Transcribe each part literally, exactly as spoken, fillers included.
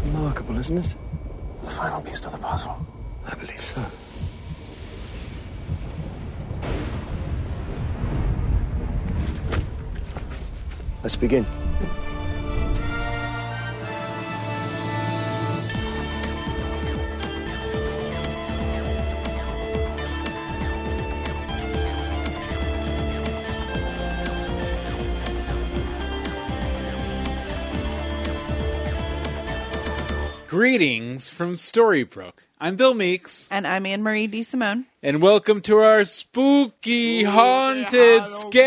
It's remarkable, isn't it? The final piece to the puzzle. I believe so. Let's begin. Greetings from Storybrooke. I'm Bill Meeks. And I'm Anne-Marie DeSimone. And welcome to our spooky, haunted,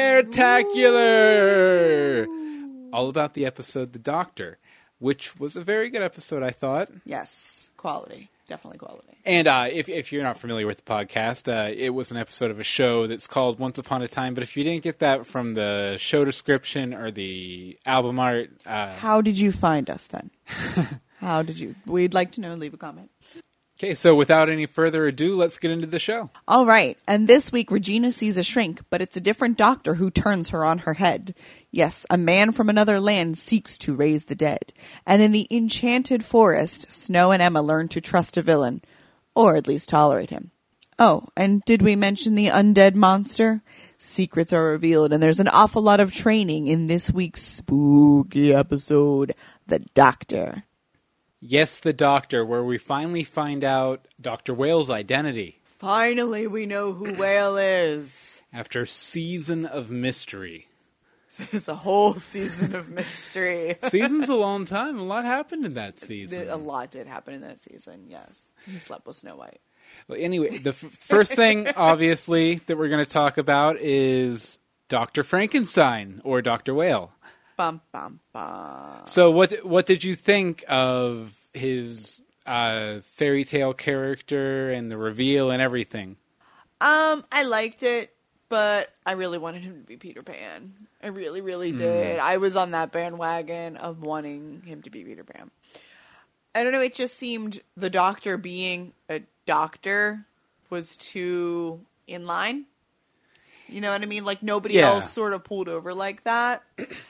scaretacular! All about the episode The Doctor, which was a very good episode, I thought. Yes, quality. Definitely quality. And uh, if, if you're not familiar with the podcast, uh, it was an episode of a show that's called Once Upon a Time. But if you didn't get that from the show description or the album art... Uh, How did you find us then? How did you? We'd like to know. Leave a comment. Okay, so without any further ado, let's get into the show. All right. And this week, Regina sees a shrink, but it's a different doctor who turns her on her head. Yes, a man from another land seeks to raise the dead. And in the enchanted forest, Snow and Emma learn to trust a villain, or at least tolerate him. Oh, and did we mention the undead monster? Secrets are revealed, and there's an awful lot of training in this week's spooky episode, The Doctor. Yes, The Doctor, where we finally find out Doctor Whale's identity. Finally, we know who Whale is. After a season of mystery. It's a whole season of mystery. Season's a long time. A lot happened in that season. A lot did happen in that season, yes. He slept with Snow White. Well, anyway, the f- first thing, obviously, that we're going to talk about is Doctor Frankenstein, or Doctor Whale. Bum, bum, bum. So what what did you think of his uh, fairy tale character and the reveal and everything? Um, I liked it, but I really wanted him to be Peter Pan. I really, really did. Mm. I was on that bandwagon of wanting him to be Peter Pan. I don't know, it just seemed the Doctor being a doctor was too in line. You know what I mean? Like, nobody yeah. else sort of pulled over like that.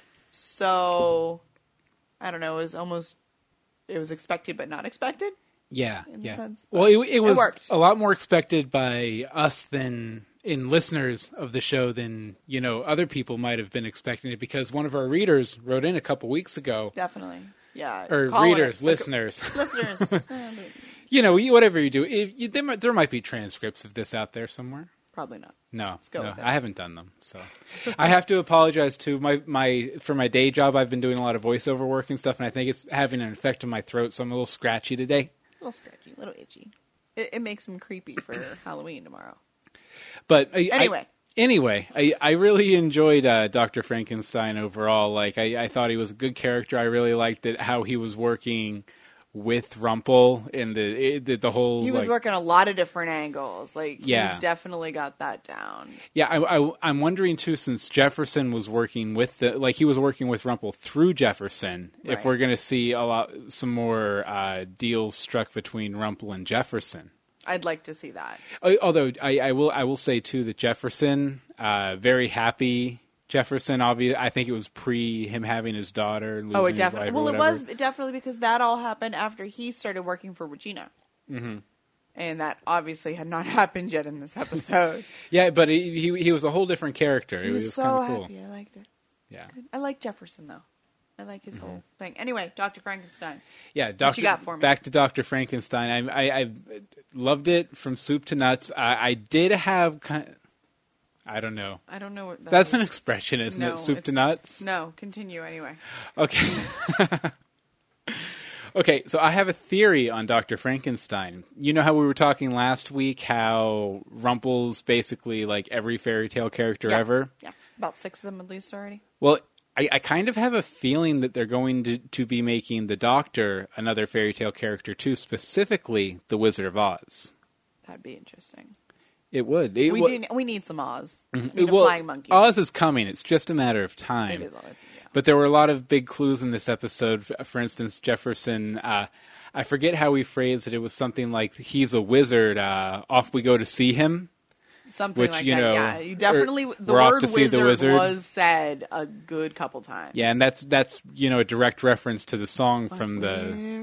So, I don't know, it was almost, it was expected but not expected. Yeah, in yeah. Sense. Well, it, it was it a lot more expected by us than in listeners of the show than, you know, other people might have been expecting it, because one of our readers wrote in a couple weeks ago. Definitely, yeah. Or Call readers, it. listeners. Like, listeners. You know, whatever you do, it, you, there, might, there might be transcripts of this out there somewhere. Probably not. No, Let's go no, with it. I haven't done them, so I have to apologize too. My my for my day job, I've been doing a lot of voiceover work and stuff, and I think it's having an effect on my throat, so I'm a little scratchy today. A little scratchy, a little itchy. It, it makes him creepy for Halloween tomorrow. But I, anyway, I, anyway, I, I really enjoyed uh, Doctor Frankenstein overall. Like I, I thought he was a good character. I really liked it how he was working with Rumple and the the, the whole. He was like, working a lot of different angles. Like yeah. he's definitely got that down. Yeah, I, I, I'm wondering too, since Jefferson was working with the like he was working with Rumple through Jefferson, right. if we're going to see a lot some more uh, deals struck between Rumple and Jefferson. I'd like to see that. Although I, I will I will say too that Jefferson, uh, very happy. Jefferson, obviously, I think it was pre him having his daughter. Losing Oh, it definitely. His wife Well, or it was definitely because that all happened after he started working for Regina, mm-hmm. and that obviously had not happened yet in this episode. Yeah, but he, he he was a whole different character. He it was, was so kind of happy. cool. I liked it. Yeah, I like Jefferson though. I like his mm-hmm. whole thing. Anyway, Doctor Frankenstein. Yeah, Doctor What you got for me? Back to Doctor Frankenstein. I I, I loved it from soup to nuts. I, I did have kind. Of, I don't know. I don't know what that That's is. an expression, isn't no, it? Soup to nuts? No, continue anyway. Okay. Okay, so I have a theory on Doctor Frankenstein. You know how we were talking last week how Rumple's basically like every fairy tale character yeah. ever? Yeah, about six of them at least already. Well, I, I kind of have a feeling that they're going to, to be making the Doctor another fairy tale character too, specifically the Wizard of Oz. That'd be interesting. It would. It we w- do. We need some Oz. Mm-hmm. We need well, a flying monkey. Oz is coming. It's just a matter of time. It is always, yeah. But there were a lot of big clues in this episode. For instance, Jefferson, uh, I forget how he phrased it. It was something like, he's a wizard. Uh, off we go to see him. Something Which, like you that, know, yeah. You definitely, the we're off word to see wizard, the wizard. was said a good couple times. Yeah, and that's, that's you know, a direct reference to the song But from the... we're off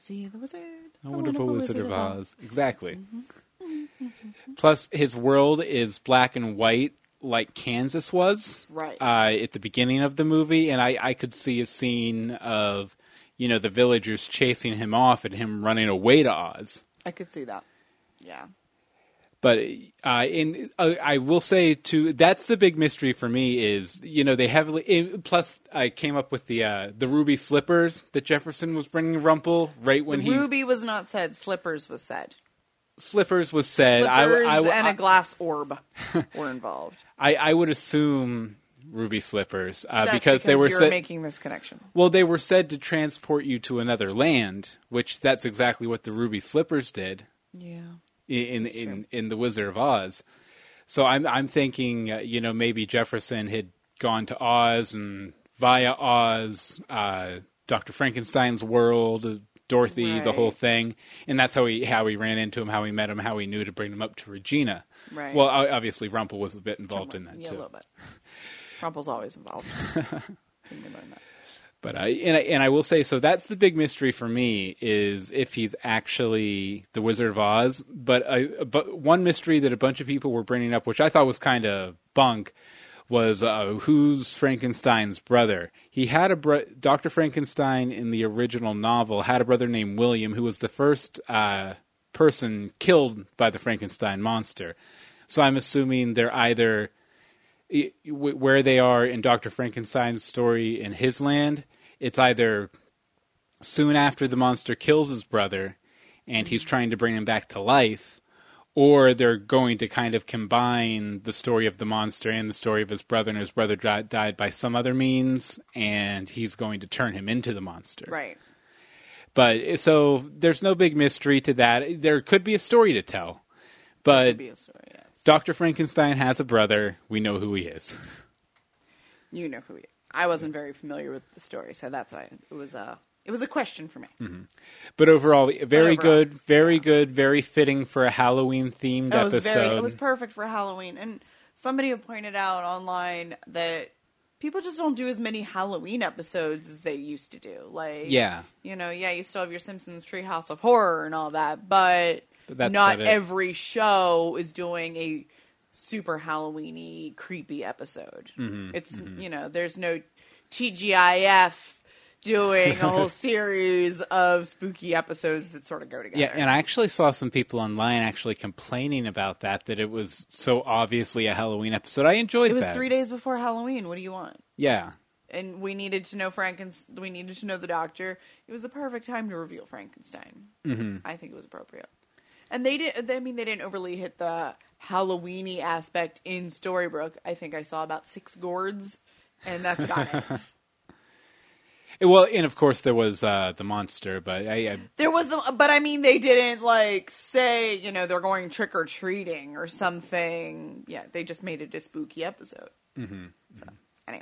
see the wizard. A wonderful, wonderful Wizard, Wizard of Oz. Oz. Exactly. Mm-hmm. Plus, his world is black and white, like Kansas was, right? Uh, at the beginning of the movie, and I, I could see a scene of, you know, the villagers chasing him off and him running away to Oz. I could see that. Yeah. But uh, in uh, I will say too, that's the big mystery for me is, you know, they heavily. In, plus, I came up with the uh, the ruby slippers that Jefferson was bringing Rumple right when the he. Ruby was not said. Slippers was said. Slippers was said. Slippers I, I, and I, a glass orb were involved. I, I would assume ruby slippers uh, That's because, because they were you're said, making this connection. Well, they were said to transport you to another land, which that's exactly what the ruby slippers did. Yeah. In in, in the Wizard of Oz, so I'm I'm thinking uh, you know, maybe Jefferson had gone to Oz and via Oz, uh, Doctor Frankenstein's world, Dorothy, right. the whole thing, and that's how he how he ran into him, how he met him, how he knew to bring him up to Regina. Right. Well, obviously Rumple was a bit involved in that yeah, too. Yeah, a little bit. Rumple's always involved. Didn't we learn that? But I and, I and I will say, so that's the big mystery for me, is if he's actually the Wizard of Oz. But I, but one mystery that a bunch of people were bringing up, which I thought was kind of bunk, was uh, who's Frankenstein's brother? He had a bro- Doctor Frankenstein in the original novel had a brother named William, who was the first uh, person killed by the Frankenstein monster. So I'm assuming they're either where they are in Doctor Frankenstein's story in his land, it's either soon after the monster kills his brother and he's trying to bring him back to life, or they're going to kind of combine the story of the monster and the story of his brother, and his brother died, died by some other means, and he's going to turn him into the monster. Right. But so there's no big mystery to that. There could be a story to tell, but There could be a story, yes. Doctor Frankenstein has a brother. We know who he is. You know who he is. I wasn't very familiar with the story, so that's why it was a it was a question for me. Mm-hmm. But overall, very but overall, good, very yeah. good, very fitting for a Halloween themed It was episode. very, it was perfect for Halloween. And somebody had pointed out online that people just don't do as many Halloween episodes as they used to do. Like, Yeah. you know, yeah, you still have your Simpsons Treehouse of Horror and all that, but, But that's not about it. every show is doing a super Halloween-y, creepy episode. Mm-hmm, It's, mm-hmm. you know, there's no T G I F doing a whole series of spooky episodes that sort of go together. Yeah, and I actually saw some people online actually complaining about that, that it was so obviously a Halloween episode. I enjoyed It was that. three days before Halloween. What do you want? Yeah. And we needed to know Frankenstein. We needed to know the Doctor. It was the perfect time to reveal Frankenstein. Mm-hmm. I think it was appropriate. And they did. I mean, they didn't overly hit the Halloween-y aspect in Storybrooke. I think I saw about six gourds, and that's about it. Well, and of course there was uh, the monster, but I, I There was the, but I mean, they didn't like say, you know, they're going trick or treating or something. Yeah, they just made it a spooky episode. mm-hmm. So anyway,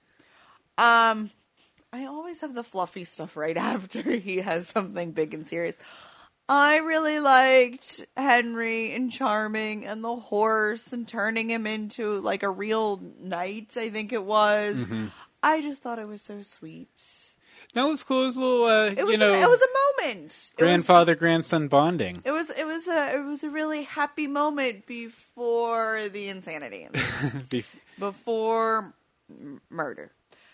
um, I always have the fluffy stuff right after he has something big and serious. I really liked Henry and Charming and the horse and turning him into like a real knight, I think it was. Mm-hmm. I just thought it was so sweet. No, it was cool. It was a little, uh, It was, you know, a, it was a moment. It was- grandfather grandson bonding. It was it was a it was a really happy moment before the insanity, Bef- before m- murder.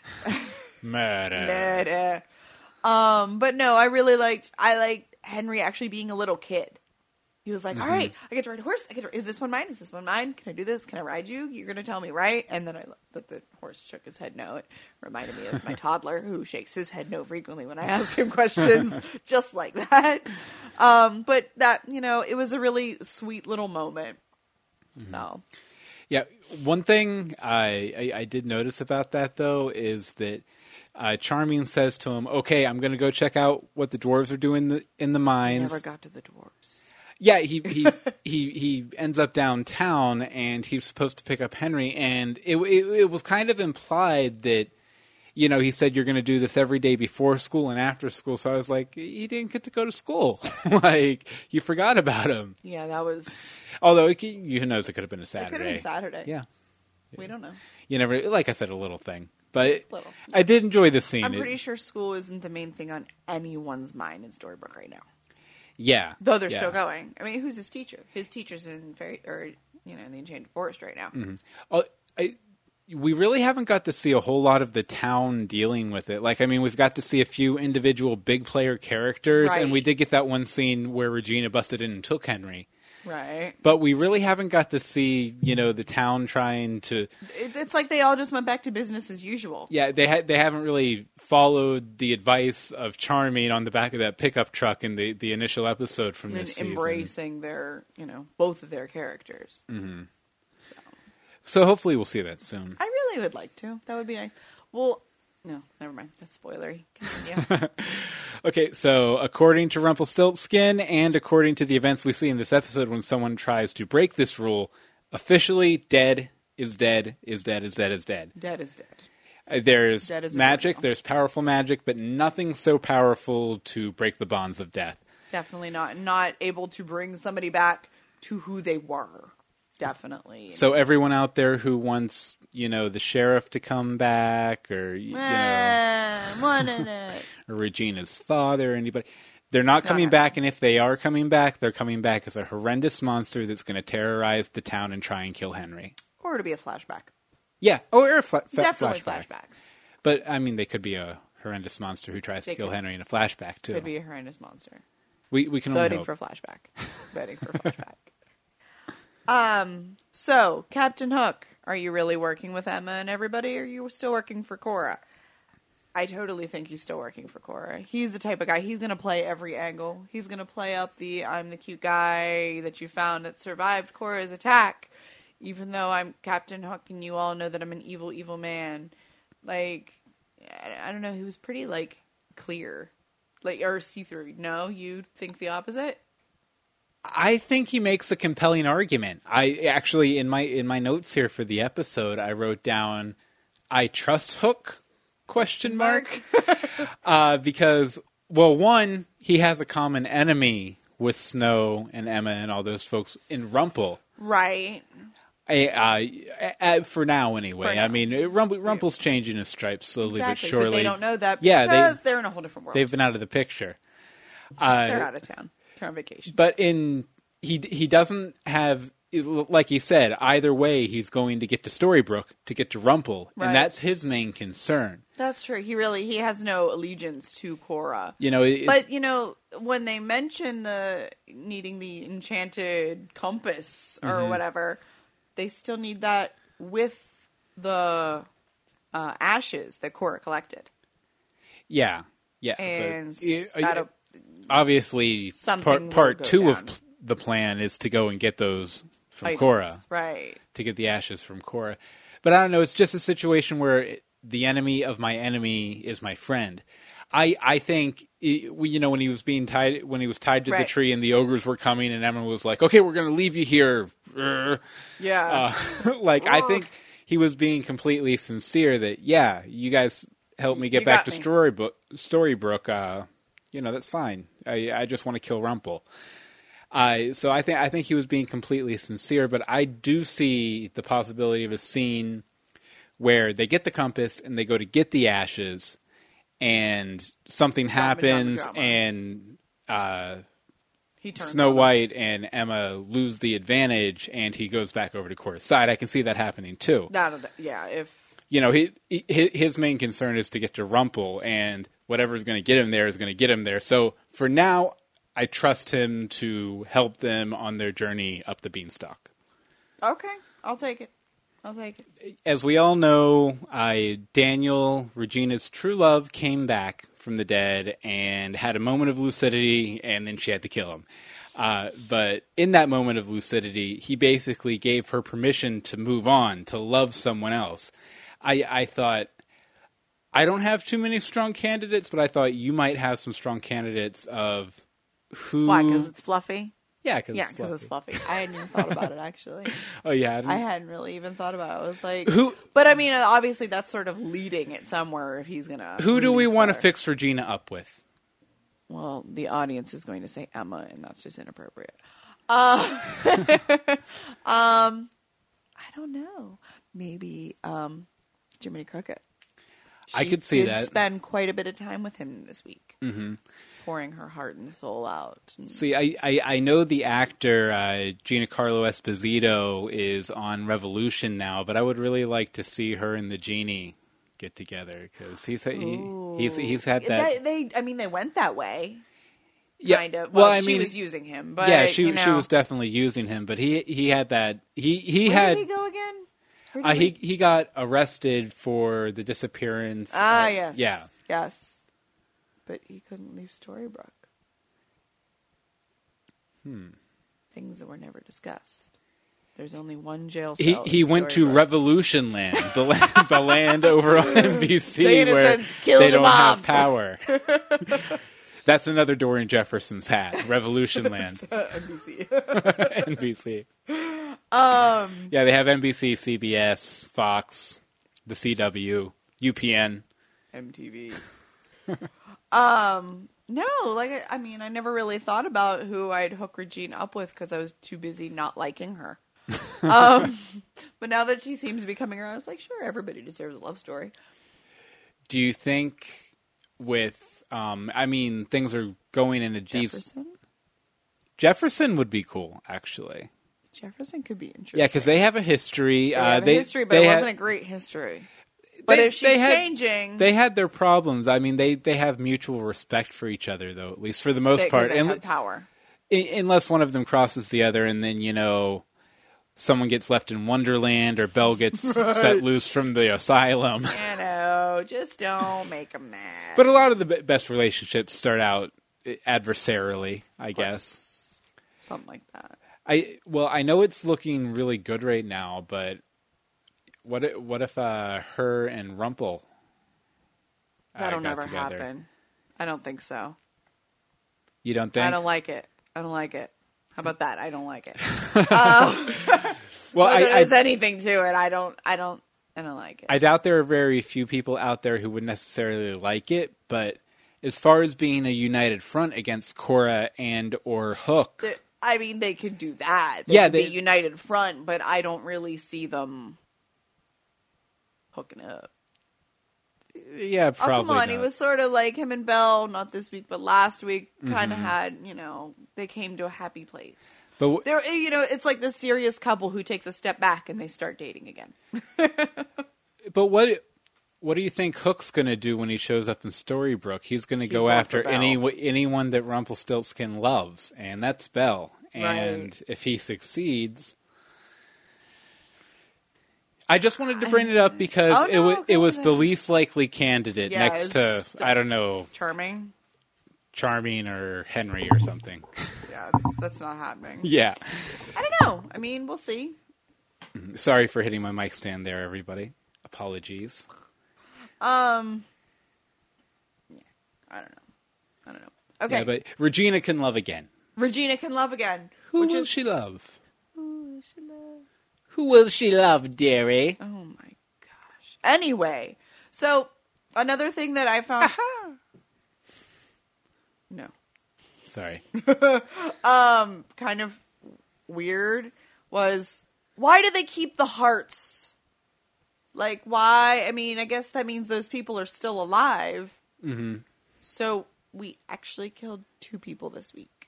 Murder. Murder. Um, but no, I really liked I liked Henry actually being a little kid. He was like, Mm-hmm. "All right, I get to ride a horse. I get to, is this one mine? Is this one mine? Can I do this? Can I ride you? You're gonna tell me, right?" And then I that the horse shook his head no. It reminded me of my toddler who shakes his head no frequently when I ask him questions, just like that. Um, but that you know, it was a really sweet little moment. So Yeah, one thing I, I, I did notice about that, though, is that uh, Charming says to him, okay, I'm going to go check out what the dwarves are doing in the, in the mines. never got to the dwarves. Yeah, he he, he he ends up downtown, and he's supposed to pick up Henry, and it, it, it was kind of implied that, you know, he said you're going to do this every day before school and after school, so I was like, he didn't get to go to school. Like, you forgot about him. Yeah, that was. Although, it, who knows, it could have been a It Saturday. could have been Saturday. Yeah. We don't know. You never, like I said, a little thing. But Just a little. I did enjoy the scene. I'm It- pretty sure school isn't the main thing on anyone's mind in Storybrooke right now. yeah. Though they're yeah. still going. I mean, who's his teacher? His teacher's in fairy, or you know, in the Enchanted Forest right now. Oh, I, we really haven't got to see a whole lot of the town dealing with it. Like, I mean, we've got to see a few individual big player characters, Right. and we did get that one scene where Regina busted in and took Henry. Right. But we really haven't got to see, you know, the town trying to. It, it's like they all just went back to business as usual. Yeah, they ha- they haven't really followed the advice of Charming on the back of that pickup truck in the, the initial episode from And this season. embracing their, you know, both of their characters. Mm-hmm. So So hopefully we'll see that soon. I really would like to. That would be nice. Well, no, never mind. That's spoilery. Continue. Okay, so according to Rumpelstiltskin and according to the events we see in this episode, when someone tries to break this rule, officially dead is dead is dead is dead is dead. Dead is dead. Uh, There's Dead is magic, immortal. there's powerful magic, but nothing so powerful to break the bonds of death. Definitely not. Not able to bring somebody back to who they were. Definitely. So everyone out there who wants, you know, the sheriff to come back, or you know, Eh, wanted it. or Regina's father, or anybody, they're not It's not coming happening. back. And if they are coming back, they're coming back as a horrendous monster that's going to terrorize the town and try and kill Henry. Or to be a flashback. Yeah, oh, or a fla- fa- Definitely flashback. flashbacks. But I mean, they could be a horrendous monster who tries They to kill could. Henry in a flashback too. Could be a horrendous monster. We we can only Voting hope. for flashback. Voting for flashback. Um. So, Captain Hook, are you really working with Emma and everybody, or are you still working for Cora? I totally think he's still working for Cora. He's the type of guy, he's going to play every angle. He's going to play up the, I'm the cute guy that you found that survived Cora's attack, even though I'm Captain Hook and you all know that I'm an evil, evil man. Like, I, I don't know, he was pretty, like, clear. Like, or see-through. No? You think the opposite? I think he makes a compelling argument. I actually, in my in my notes here for the episode, I wrote down, "I trust Hook?" Question mark. uh, because, well, one, he has a common enemy with Snow and Emma and all those folks in Rumple. Right. I, uh, uh, for now, anyway. For now. I mean, Rumple, Rumple's changing his stripes slowly Exactly, but surely. but they don't know that Yeah, they- because they, are in a whole different world. They've been out of the picture. Uh, They're out of town. They're on vacation. But in he he doesn't have, like he said, either way he's going to get to Storybrooke to get to Rumple, Right. and that's his main concern. That's true. He really he has no allegiance to Cora. You know, it's, But you know, when they mention the needing the enchanted compass or Mm-hmm. whatever, they still need that with the uh, ashes that Cora collected. yeah, yeah. And but, uh, that'll- obviously, Something part will part go two down. of p- the plan is to go and get those from items. Cora, Right. to get the ashes from Cora. But I don't know. It's just a situation where it, the enemy of my enemy is my friend. I I think it, we- you know when he was being tied when he was tied to the Right. tree and the ogres were coming and Emma was like, "Okay, we're going to leave you here." Urgh. Yeah. Uh, like I Ugh. think he was being completely sincere that yeah, you guys help me get You back got to me. Storybrooke. Storybrooke, uh, you know that's fine. I I just want to kill Rumple. I so I think I think he was being completely sincere, but I do see the possibility of a scene where they get the compass and they go to get the ashes, and something Drama, happens, drama, drama. and uh, he turns Snow on him. White and Emma lose the advantage, and he goes back over to Cora's side. I can see that happening too. That'll- yeah. If You know, he, he, his main concern is to get to Rumple, and whatever's going to get him there is going to get him there. So for now, I trust him to help them on their journey up the beanstalk. okay, I'll take it. I'll take it. As we all know, uh, Daniel, Regina's true love, came back from the dead and had a moment of lucidity, and then she had to kill him. Uh, but in that moment of lucidity, he basically gave her permission to move on, to love someone else. I, I thought, I don't have too many strong candidates, but I thought you might have some strong candidates of who... Why? Because it's fluffy. Yeah, because Yeah, it's because fluffy. it's fluffy. I hadn't even thought about it actually. Oh, yeah. I hadn't really even thought about it. I was like, Who- But I mean, obviously, that's sort of leading it somewhere. If he's gonna, Who do we release want to her. fix Regina up with? Well, the audience is going to say Emma, and that's just inappropriate. Uh, um, I don't know. Maybe um, Jiminy Cricket. I She could see did that. spend quite a bit of time with him this week, mm-hmm. pouring her heart and soul out. And See, I, I, I know the actor uh, Giancarlo Esposito is on Revolution now, but I would really like to see her and the genie get together because he's he, he's he's had that. They, they, I mean, they went that way. Yeah, Kind of. Well, well, I she mean, was using him, but yeah, she you know. she was definitely using him, but he he had that he he Where had did he go again? Where did uh, he he got arrested for the disappearance. Ah, uh, yes, yeah. yes. But he couldn't leave Storybrooke. Hmm. Things that were never discussed. There's only one jail He cell. in he went to Storybrooke. Revolution Land, the land, the land over on N B C They, in a where sense, killed they him don't have off. power. That's another Dorian Jefferson's hat. Revolution Land, N B C. N B C. Um, Yeah, they have N B C, C B S, Fox, the C W, U P N. M T V. um, no, like I, I mean, I never really thought about who I'd hook Regina up with because I was too busy not liking her. um, but now that she seems to be coming around, it's like, sure, everybody deserves a love story. Do you think with, um, I mean, things are going in a decent... Jefferson? Jefferson would be cool, actually. Jefferson could be interesting. Yeah, because they have a history. They uh, have a they, history, but they it had- wasn't a great history. But They- if she's they had- changing, They had their problems. I mean, they, they have mutual respect for each other, though, at least for the most they, part. they And- have power. I- unless one of them crosses the other, and then, you know, someone gets left in Wonderland, or Belle gets set loose from the asylum. You know, just don't make them mad. But a lot of the be- best relationships start out adversarially, I guess. Something like that. I well, I know it's looking really good right now, but what if, what if uh, her and Rumpel uh, That'll got never together? happen. I don't think so. You don't think? I don't like it. I don't like it. How about that? I don't like it. um, well, whether I, there's I, anything to it, I don't. I don't. I don't like it. I doubt there are very few people out there who would necessarily like it, but as far as being a united front against Cora and or Hook, The- I mean, they could do that. They Yeah, could they- be united front, but I don't really see them hooking up. yeah, Oh, probably come on. not. He was sort of like him and Belle, not this week, but last week, kind of Mm-hmm. had, you know, they came to a happy place. But w- They're, you know, it's like the serious couple who takes a step back and they start dating again. but what what do you think Hook's going to do when he shows up in Storybrooke? He's going to go going after for Belle. any anyone that Rumpelstiltskin loves, and that's Belle. And Right. if he succeeds, I just wanted to bring it up because Oh, it no, was go it was with the it. least likely candidate Yeah, next to it's- I don't know, Charming. Charming or Henry or something. Yeah, that's, that's not happening. Yeah. I don't know. I mean, we'll see. Sorry for hitting my mic stand there, everybody. Apologies. Um, yeah, I don't know. I don't know. Okay, Yeah, but Regina can love again. Regina can love again. Who which will is, she love? Who will she love? Who will she love, dearie? Oh my gosh. Anyway, so another thing that I found. No. Sorry. Um, kind of weird was why do they keep the hearts? Like, why? I mean, I guess that means those people are still alive. Mm-hmm. So we actually killed two people this week.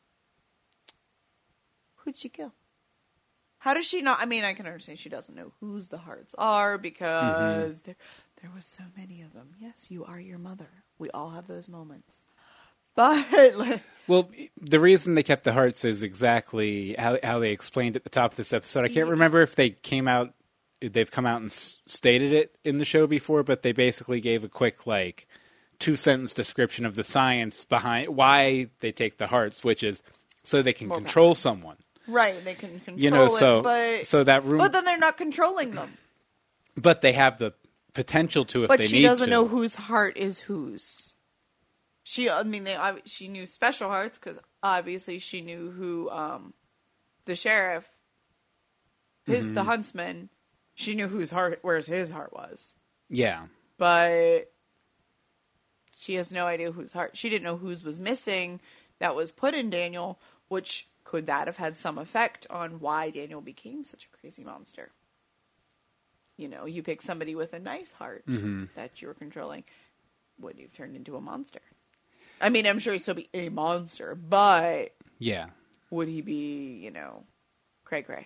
Who'd she kill? How does she not? I mean, I can understand she doesn't know whose the hearts are because Mm-hmm. there, there was so many of them. Yes, you are your mother. We all have those moments. But like, Well, the reason they kept the hearts is exactly how how they explained at the top of this episode. I can't remember if they came out, they've come out and s- stated it in the show before, but they basically gave a quick, like, two sentence description of the science behind why they take the hearts, which is so they can More control someone. right, they can control You know, so it, but so that room, but then they're not controlling them. but they have the potential to if But they she need doesn't to. know whose heart is whose. She, I mean, they ob- she knew special hearts because obviously she knew who um, the sheriff, his Mm-hmm. the huntsman. She knew whose heart, where's his heart was, Yeah. but she has no idea whose heart. She didn't know whose was missing that was put in Daniel, which could that have had some effect on why Daniel became such a crazy monster? you know, you pick somebody with a nice heart Mm-hmm. that you're controlling, would you have turned into a monster? I mean, I'm sure he'd still be a monster, but Yeah. would he be, you know, cray cray?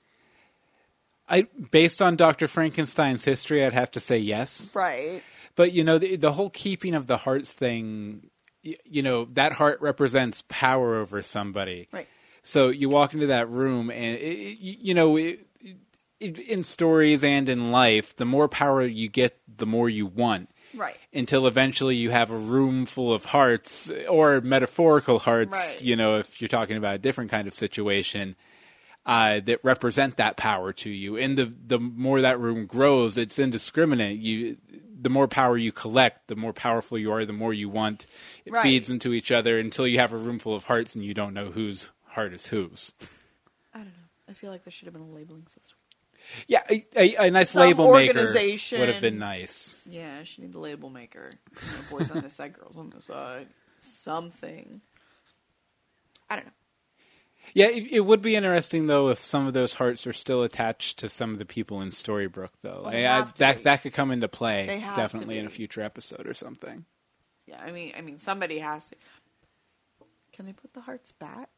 I based on Doctor Frankenstein's history, I'd have to say yes. Right. But you know, the, the whole keeping of the hearts thing, you, you know, that heart represents power over somebody. Right. So you walk into that room, and it, it, you know, it, it, in stories and in life, the more power you get, the more you want. Right. Until eventually you have a room full of hearts, or metaphorical hearts. Right. You know, if you're talking about a different kind of situation. Uh, that represent that power to you, and the the more that room grows, it's indiscriminate. You, the more power you collect, the more powerful you are, the more you want. It Right. feeds into each other until you have a room full of hearts, and you don't know whose heart is whose. I don't know. I feel like there should have been a labeling system. Yeah, a, a, a nice Some label maker organization. would have been nice. Yeah, she need the label maker. You know, boys on this side, girls on this side. Something. I don't know. Yeah, it, it would be interesting though if some of those hearts are still attached to some of the people in Storybrooke, though. Well, they I, I, have to that be. that could come into play They have to definitely in a be. future episode or something. Yeah, I mean, I mean, somebody has to. Can they put the hearts back?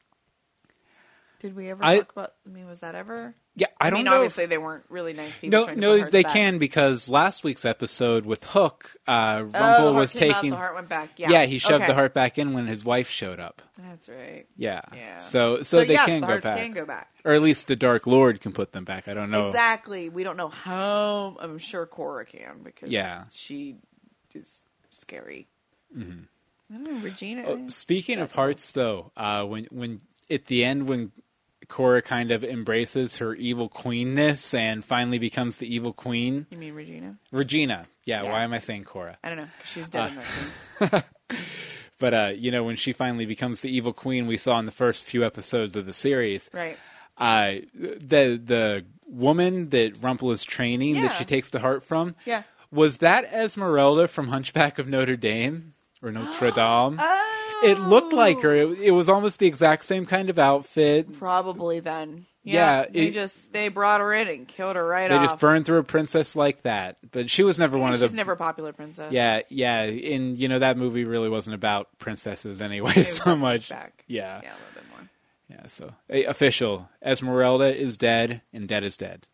Did we ever I- talk about? I mean, was that ever? Yeah, I, I, don't mean, know. obviously if- they weren't really nice people. No, trying to no, put hearts they back. can, because last week's episode with Hook, uh, Rumple Oh, the heart was came out, taking. the heart went back. Yeah, Yeah, he shoved okay. the heart back in when his wife showed up. That's right. Yeah, Yeah. So, so, they yes, can the go hearts back, can go back. or at least the Dark Lord can put them back. I don't know. Exactly. We don't know how. I'm sure Cora can because Yeah. she is scary. Mm-hmm. I don't know, Regina. Oh, speaking of hearts, though, uh, when when at the end when Cora kind of embraces her evil queenness and finally becomes the evil queen, You mean Regina? Regina. Yeah, Yeah. why am I saying Cora? I don't know. 'Cause she's dead Uh, in that scene. But uh, you know, when she finally becomes the evil queen we saw in the first few episodes of the series, Right. uh, the the woman that Rumple is training, Yeah. that she takes the heart from, Yeah. was that Esmeralda from Hunchback of Notre Dame or Notre Dame? Oh. It looked like her. It, it was almost the exact same kind of outfit. Probably then. Yeah, Yeah. they it- just they brought her in and killed her right They off. just burned through a princess like that, but she was never one of the. She's never a popular princess. Yeah, yeah, and you know that movie really wasn't about princesses anyway, It was so about much. back. Yeah, Yeah, a little bit more. yeah. So eh, official: Esmeralda is dead, and dead is dead.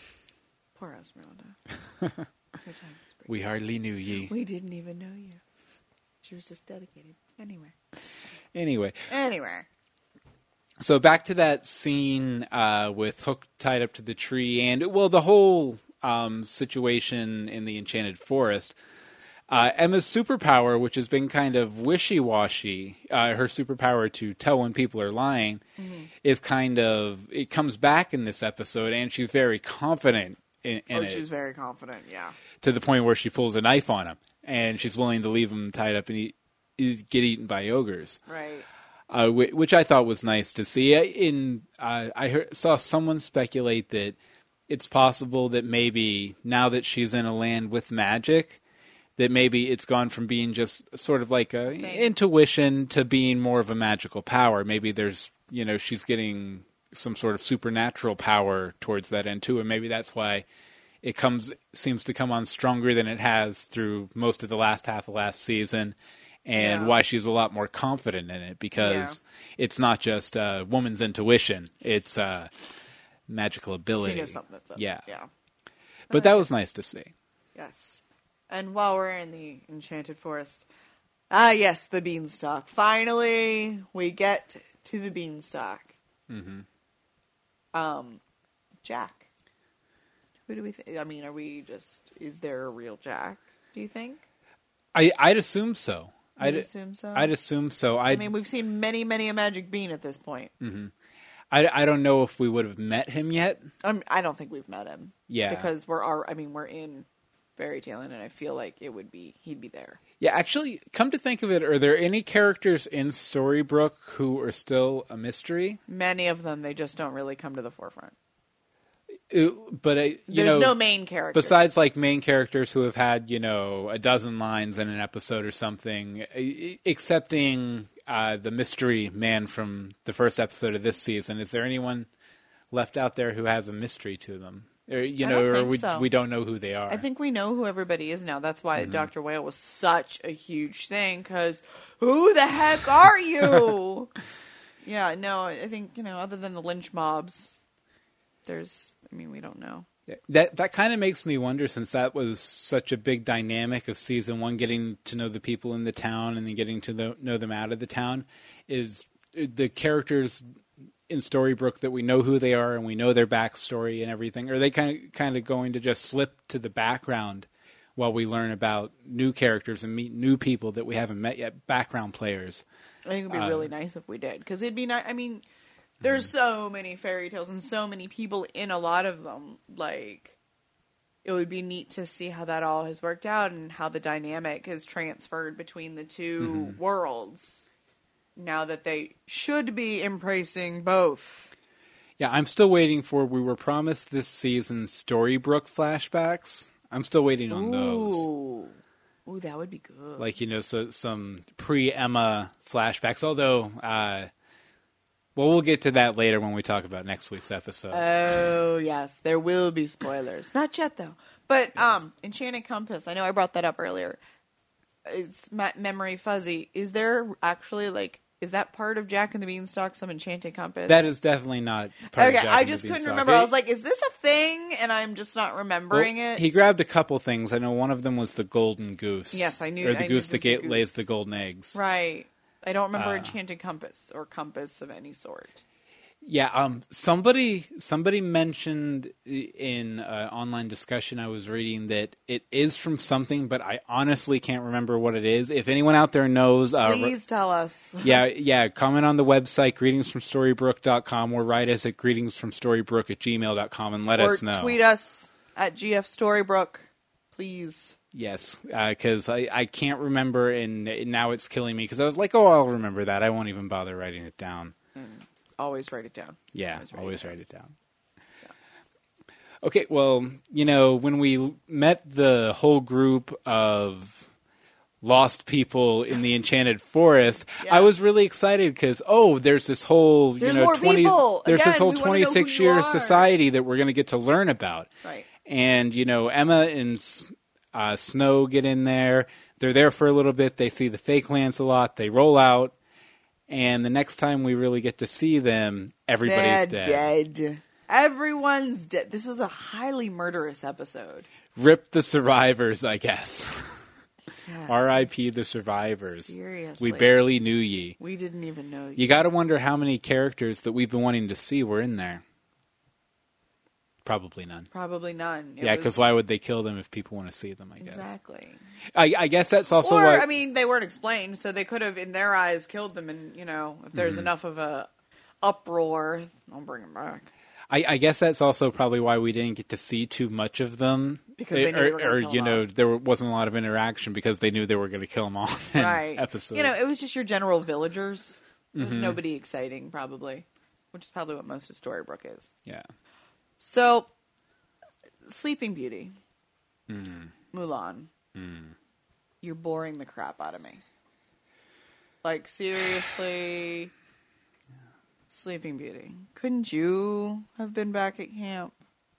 Poor Esmeralda. Your time was breaking. We hardly knew ye. We didn't even know you. She was just dedicated. Anyway. Anyway, Anyway. so back to that scene uh, with Hook tied up to the tree, and well, the whole um, situation in the Enchanted Forest. Uh, Emma's superpower, which has been kind of wishy-washy, uh, her superpower to tell when people are lying, Mm-hmm. is kind of, it comes back in this episode, and she's very confident in, in Oh, it, she's very confident, yeah. to the point where she pulls a knife on him, and she's willing to leave him tied up and eat, eat, get eaten by ogres. Right. Uh, wh- which I thought was nice to see. Uh, In uh, I heard, saw someone speculate that it's possible that maybe now that she's in a land with magic, that maybe it's gone from being just sort of like a Maybe. intuition to being more of a magical power. Maybe there's, you know, she's getting some sort of supernatural power towards that end too, and maybe that's why it comes seems to come on stronger than it has through most of the last half of last season. And Yeah. why she's a lot more confident in it, because it's not just a woman's intuition; it's uh, magical ability. She knows something that's up. Yeah. Yeah. But that was nice to see. Yes. And while we're in the Enchanted Forest, ah, yes, the beanstalk. Finally, we get to the beanstalk. Mm-hmm. Um, Jack. Who do we think? I mean, are we just? Is there a real Jack? Do you think? I I'd assume so. I'd I'd assume so. I'd assume so. I I'd, mean, we've seen many, many a magic bean at this point. I I don't know if we would have met him yet. Um, I don't think we've met him. Yeah. Because we're, our, I mean, we're in Fairy Tale, and I feel like it would be, he'd be there. Yeah, actually, come to think of it, are there any characters in Storybrooke who are still a mystery? Many of them, they just don't really come to the forefront. Uh, But uh, you There's know, no main characters. besides like main characters who have had, you know, a dozen lines in an episode or something, e- excepting uh, the mystery man from the first episode of this season, is there anyone left out there who has a mystery to them? or you I know, don't or think we so. we don't know who they are. I think we know who everybody is now. That's why Doctor Whale was such a huge thing, because who the heck are you? Yeah, no, I think, you know, other than the lynch mobs, there's, I mean, we don't know. That that kind of makes me wonder, since that was such a big dynamic of season one, getting to know the people in the town and then getting to know, know them out of the town, is the characters in Storybrooke that we know who they are and we know their backstory and everything, are they kind of kind of going to just slip to the background while we learn about new characters and meet new people that we haven't met yet, background players? I think it would be Uh, really nice if we did, because it'd be nice. I mean, there's so many fairy tales and so many people in a lot of them. Like, it would be neat to see how that all has worked out and how the dynamic has transferred between the two Mm-hmm. worlds, now that they should be embracing both. Yeah, I'm still waiting for, we were promised this season Storybrooke flashbacks. I'm still waiting on those. Ooh. Ooh, that would be good. Like, you know, so some pre-Emma flashbacks, although, uh, well, we'll get to that later when we talk about next week's episode. Oh, yes. There will be spoilers. Not yet, though. But um, Enchanted Compass, I know I brought that up earlier. It's my memory fuzzy. Is there actually, like, is that part of Jack and the Beanstalk, some Enchanted Compass? That is definitely not part Okay, of Jack I and the just couldn't Beanstalk. remember. I He- was like, is this a thing? And I'm just not remembering well, it. He grabbed a couple things. I know one of them was the golden goose. Yes, I knew- Or the I knew goose it that was a ga- lays goose. the golden eggs. Right. I don't remember Uh, Enchanted Compass or Compass of any sort. Yeah, um, somebody somebody mentioned in an online discussion I was reading that it is from something, but I honestly can't remember what it is. If anyone out there knows, uh, Please tell us. yeah, yeah, comment on the website, greetings from storybrooke dot com, or write us at greetings from storybrooke at gmail dot com and let Or us know. tweet us at G F Storybrooke, please. Yes, because uh, I, I can't remember, and now it's killing me, because I was like, oh, I'll remember that. I won't even bother writing it down. Always write it down. Yeah, Always always, write it write it down. Okay, well, you know, when we met the whole group of lost people in the Enchanted Forest, Yeah. I was really excited because, oh, there's this whole, There's you know, more twenty people. there's Again, this whole we wanna know who twenty-six you year are. society that we're going to get to learn about. Right. And, you know, Emma and uh, Snow get in there. They're there for a little bit. They see the fake Lancelot. They roll out. And the next time we really get to see them, everybody's They're dead. dead. Everyone's dead. This was a highly murderous episode. Rip the survivors, I guess. Yes. R I P the survivors. Seriously. We barely knew ye. We didn't even know. You got to wonder how many characters that we've been wanting to see were in there. Probably none. Probably none. It Yeah, was- because why would they kill them if people want to see them, I guess. Exactly. I, I guess that's also Or, why... I mean, they weren't explained, so they could have, in their eyes, killed them. And, you know, if there's Mm-hmm. enough of a uproar, I'll bring them back. I, I guess that's also probably why we didn't get to see too much of them. Because they knew they were gonna or, kill or you them know, off. there wasn't a lot of interaction because they knew they were going to kill them off in Right. episode. You know, it was just your general villagers. It Mm-hmm. was nobody exciting, probably. Which is probably what most of Storybrooke is. yeah. So, Sleeping Beauty. Mm. Mulan. You're boring the crap out of me. Like, seriously. Sleeping Beauty. Couldn't you have been back at camp?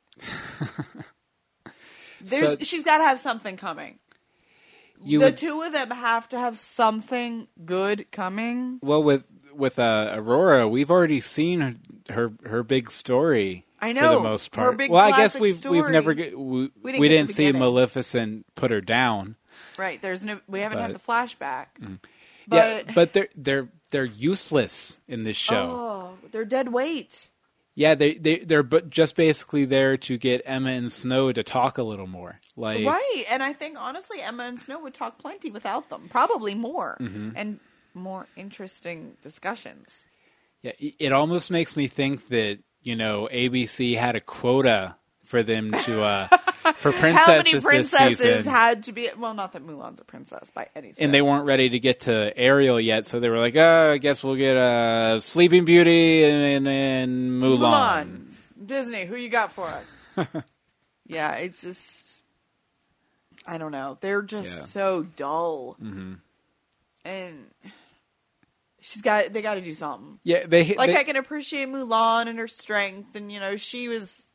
There's, So- she's got to have something coming. You the would- two of them have to have something good coming. Well, with with uh, Aurora, we've already seen her, her her big story. I for know, the most her part. big well, I guess classic we've we've story. never get, we, We we didn't didn't, get the see beginning. Maleficent put her down. Right. There's no. We haven't had But- the flashback. But, yeah, but they're they're they're useless in this show. oh, they're dead weight. Yeah, they they they're but just basically there to get Emma and Snow to talk a little more. Like Right. And I think honestly, Emma and Snow would talk plenty without them. Probably more Mm-hmm. and more interesting discussions. yeah, it it almost makes me think that, you know, A B C had a quota for them to uh for princesses How many this princesses season. had to be? Well, not that Mulan's a princess by any stretch. And they weren't ready to get to Ariel yet, so they were like, oh, I guess we'll get uh, Sleeping Beauty and, and, and Mulan. Mulan. Disney, who you got for us? Yeah, it's just, I don't know. They're just Yeah. so dull. Mm-hmm. And she's got, they got to do something. Yeah, they Like, they, I can appreciate Mulan and her strength, and, you know, she was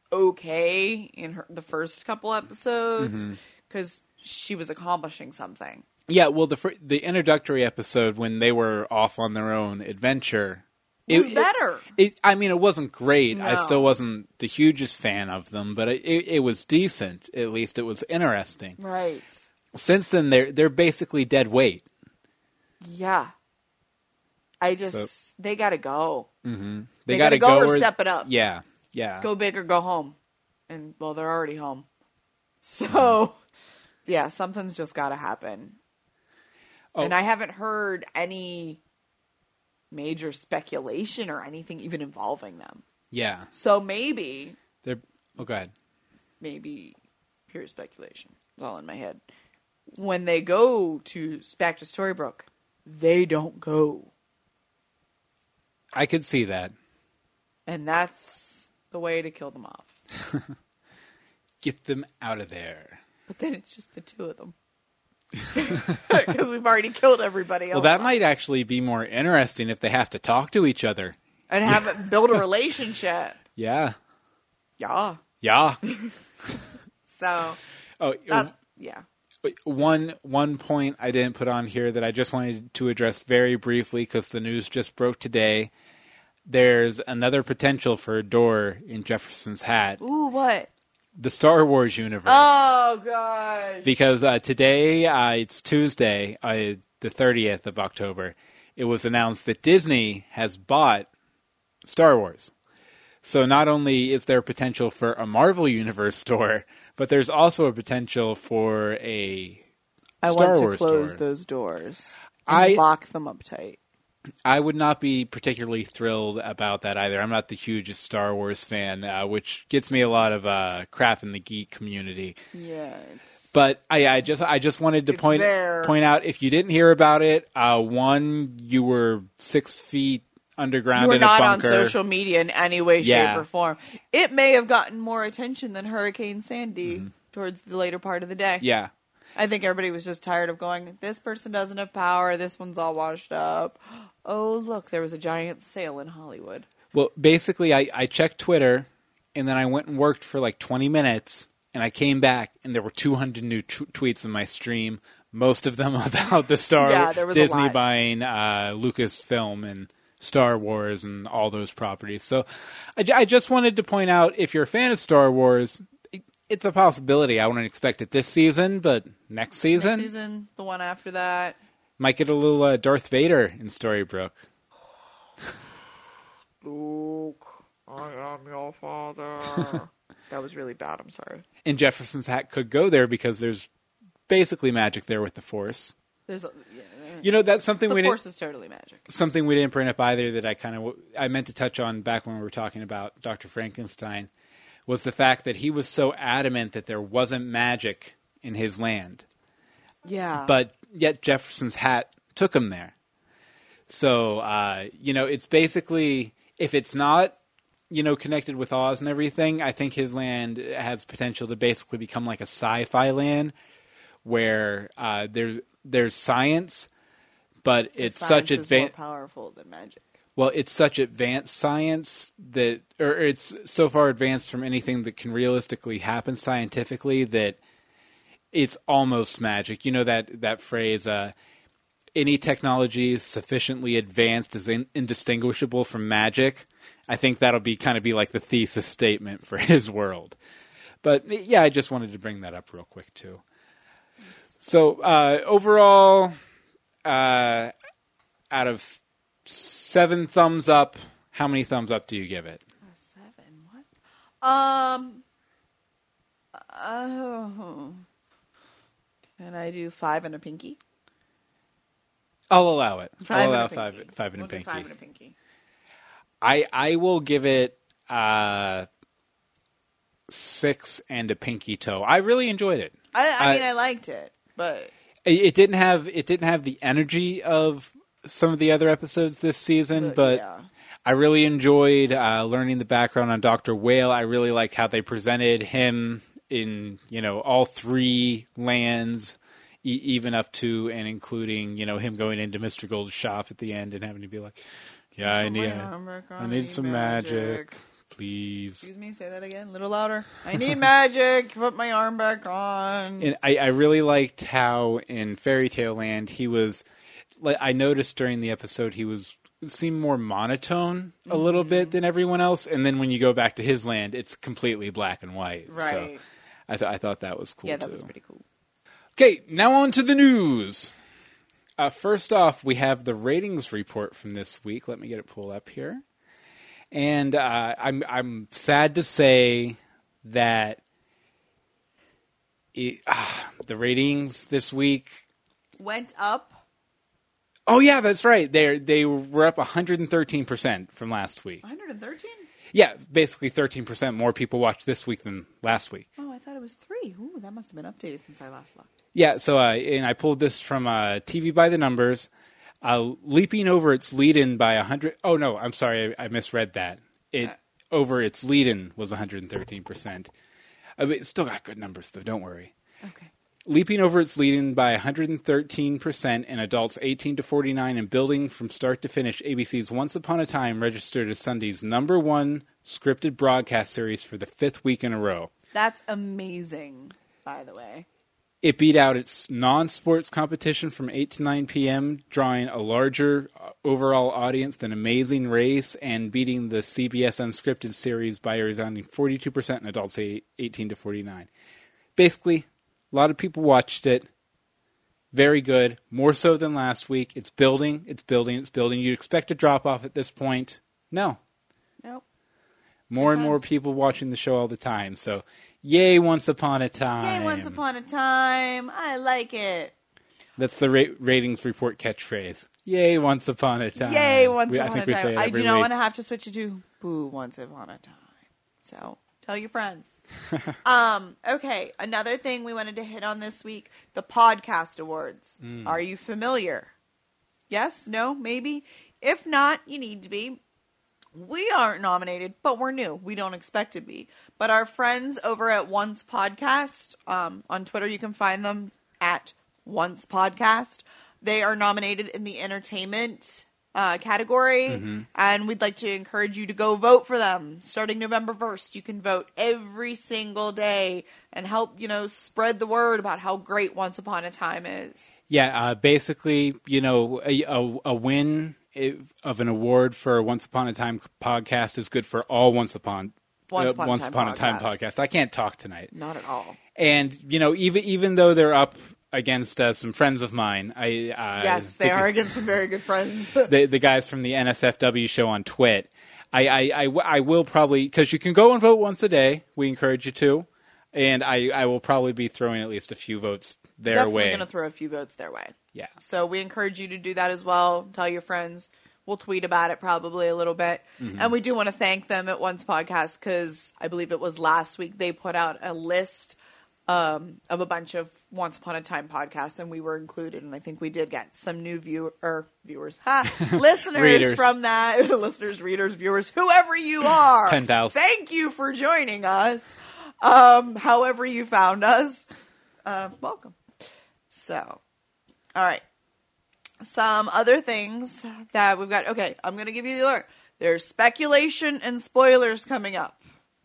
okay in her the first couple episodes Mm-hmm. because she was accomplishing something. Yeah, well, the fir- the introductory episode when they were off on their own adventure It was better. It, it, I mean, it wasn't great. I No. still wasn't the hugest fan of them, but it, it, it was decent. At least it was interesting. Right. Since then, they're they're basically dead weight. Yeah. I just So- they gotta go. Mm-hmm. They, They, gotta, gotta, go, go or step it up. Yeah, yeah. Go big or go home. And well, they're already home. So yeah, something's just gotta happen. Oh. And I haven't heard any major speculation or anything even involving them. Yeah, So maybe, they're. Oh, go ahead. maybe pure speculation. It's all in my head. When they go to back to Storybrooke, they don't go. I could see that. And that's the way to kill them off. Get them out of there. But then it's just the two of them. Because we've already killed everybody else. Well, that might actually be more interesting if they have to talk to each other. And have it build a relationship. Yeah, Yeah. yeah. So, Oh, that, yeah. One one point I didn't put on here that I just wanted to address very briefly because the news just broke today. There's another potential for a door in Jefferson's Hat. Ooh, what? The Star Wars universe. Oh, gosh. Because uh, today, uh, it's Tuesday, uh, the thirtieth of October, it was announced that Disney has bought Star Wars. So not only is there potential for a Marvel Universe store, but there's also a potential for a I Star want to Wars close store. those doors. And I- lock them up tight. I would not be particularly thrilled about that either. I'm not the hugest Star Wars fan, uh, which gets me a lot of uh, crap in the geek community. Yeah, it's... But I, I just I just wanted to It's point there. point out, if you didn't hear about it, uh, one, you were six feet underground You were in not a on bunker. social media in any way, Yeah. shape, or form. It may have gotten more attention than Hurricane Sandy Mm-hmm. towards the later part of the day. Yeah, I think everybody was just tired of going, this person doesn't have power, this one's all washed up. Oh, look, there was a giant sale in Hollywood. well, basically, I, I checked Twitter, and then I went and worked for like twenty minutes, and I came back, and there were two hundred new t- tweets in my stream, most of them about the Star Yeah, there was a Disney lot. buying uh, Lucasfilm and Star Wars and all those properties. So I, ju- I just wanted to point out, if you're a fan of Star Wars, it, it's a possibility. I wouldn't expect it this season, but next season, Next season, the one after that. might get a little uh, Darth Vader in Storybrooke. Luke, I am your father. That was really bad, I'm sorry. And Jefferson's Hat could go there because there's basically magic there with the Force. There's a, yeah, You know, that's something the we Force didn't, is totally magic. something we didn't bring up either that I kind of I meant to touch on back when we were talking about Doctor Frankenstein, was the fact that he was so adamant that there wasn't magic in his land. Yeah. But yet Jefferson's Hat took him there. So, uh, you know, it's basically, if it's not, you know, connected with Oz and everything, I think his land has potential to basically become like a sci-fi land where uh, there there's science, but it's Science such is more advanced. powerful than magic. Well, it's such advanced science that, or it's so far advanced from anything that can realistically happen scientifically that it's almost magic. You know that that phrase, uh, any technology is sufficiently advanced is in, indistinguishable from magic. I think that'll be kind of be like the thesis statement for his world. But yeah, I just wanted to bring that up real quick too. So uh, overall, uh, out of seven thumbs up, how many thumbs up do you give it? Seven, what? Um, oh. Can I do five and a pinky? I'll allow it. Five I'll and allow a five, pinky. five and We'll a do pinky. Five and a pinky. I I will give it uh, six and a pinky toe. I really enjoyed it. I, I I- mean, I liked it, but It, it didn't have it didn't have the energy of some of the other episodes this season, but, but yeah. I really enjoyed uh, learning the background on Doctor Whale. I really liked how they presented him in, you know, all three lands, e- even up to and including, you know, him going into Mister Gold's shop at the end and having to be like, yeah, I need, Oh my God, I need some magic. please. Excuse me, say that again, a little louder. I need magic. Put my arm back on. And I, I really liked how in Fairy Tale Land he was. Like I noticed during the episode he was seemed more monotone a mm-hmm. little bit than everyone else, and then when you go back to his land, it's completely black and white. Right. So I thought I thought that was cool. Yeah, that too. was pretty cool. Okay, now on to the news. Uh, first off, we have the ratings report from this week. Let me get it pulled up here. And uh, I'm I'm sad to say that it, uh, the ratings this week went up. Oh yeah, that's right. They they were up one hundred thirteen percent from last week. one hundred thirteen? Yeah, basically thirteen percent more people watched this week than last week. Oh, I thought it was three. Ooh, that must have been updated since I last looked. Yeah, so uh, and I pulled this from uh, T V by the Numbers. Uh, leaping over its lead-in by one hundred... Oh, no, I'm sorry. I, I misread that. It uh, Over its lead-in was one hundred thirteen percent. I mean, it's still got good numbers, though. Don't worry. Okay. Leaping over its lead-in by one hundred thirteen percent in adults eighteen to forty-nine and building from start to finish, A B C's Once Upon a Time registered as Sunday's number one scripted broadcast series for the fifth week in a row. That's amazing, by the way. It beat out its non-sports competition from eight to nine p.m., drawing a larger overall audience than Amazing Race and beating the C B S unscripted series by a resounding forty-two percent in adults eighteen to forty-nine. Basically, a lot of people watched it. Very good. More so than last week. It's building, it's building, it's building. You'd expect a drop-off at this point. No. Nope. More and more people watching the show all the time. So, yay, Once Upon a Time. Yay, Once Upon a Time. I like it. That's the ra- ratings report catchphrase. Yay, Once Upon a Time. Yay, Once we, Upon I think a we Time. say it I every do not week. want to have to switch it to Boo, Once Upon a Time. So, tell your friends. um, okay, another thing we wanted to hit on this week, the Podcast Awards. Mm. Are you familiar? Yes? No? Maybe? If not, you need to be. We aren't nominated, but we're new. We don't expect to be. But our friends over at Once Podcast, um, on Twitter, you can find them at Once Podcast. They are nominated in the entertainment uh, category, mm-hmm. and we'd like to encourage you to go vote for them. Starting November first, you can vote every single day and help, you know, spread the word about how great Once Upon a Time is. Yeah, uh, basically, you know, a, a, a win of an award for Once Upon a Time podcast is good for all Once Upon Once uh, Upon, Once a, time Upon podcast. a Time podcast. I can't talk tonight. Not at all. And you know, even even though they're up against uh, some friends of mine, I uh, yes, they the, are against some very good friends. the the guys from the N S F W show on Twit. I I, I, I will probably, because you can go and vote once a day. We encourage you to. And I, I will probably be throwing at least a few votes their Definitely way. Definitely going to throw a few votes their way. Yeah. So we encourage you to do that as well. Tell your friends. We'll tweet about it probably a little bit. Mm-hmm. And we do want to thank them at Once Podcast because I believe it was last week they put out a list um, of a bunch of Once Upon a Time podcasts, and we were included. And I think we did get some new view- or viewers, ha, listeners from that. Listeners, readers, viewers, whoever you are. Pen pals. Thank you for joining us. Um, however you found us. Uh, welcome. So, all right. Some other things that we've got. Okay, I'm going to give you the alert. There's speculation and spoilers coming up.